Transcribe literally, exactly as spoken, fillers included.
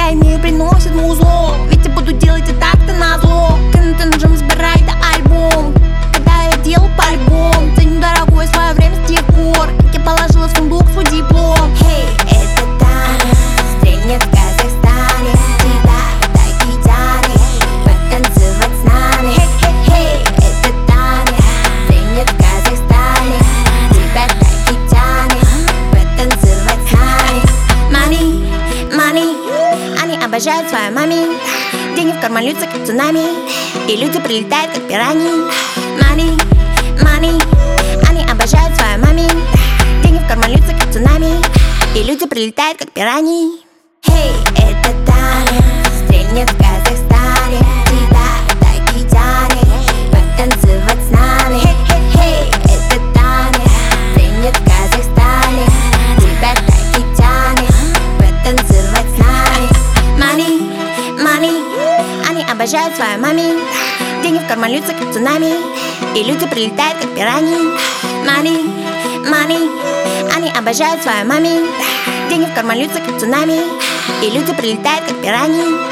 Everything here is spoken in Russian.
я имею, приносит музло. Ведь я буду делать и так-то назло. Кинутый ножом сбирай да альбом. Когда я делал по-альбом, ценю дорогое свое время с тех пор, как я положила в сундук свой диплом. Хей, это Таня, стрельнет в Казахстане. Тебя так и тянет потанцевать с нами. Хей, хей, хей, это Таня, стрельнет в Казахстане. Тебя так и тянет потанцевать с нами. Money, money, они обожают свою мами. Деньги в карман льются как цунами, и люди прилетают как пираньи. Money, money, они обожают свою мами. Деньги в карман льются как цунами, и люди прилетают как пираньи. Хей, это Таня, стрельнет в Казахстане. Тебя так и тянет потанцевать с нами. Хей, хей, хей, это Таня, стрельнет в Казахстане. Тебя так и тянет потанцевать с нами. Money, money, они обожают свою мами. Деньги в карман льются как цунами, и люди прилетают как пираньи. Money, money, они обожают свою мами. Деньги в карман льются как цунами, и люди прилетают как пираньи.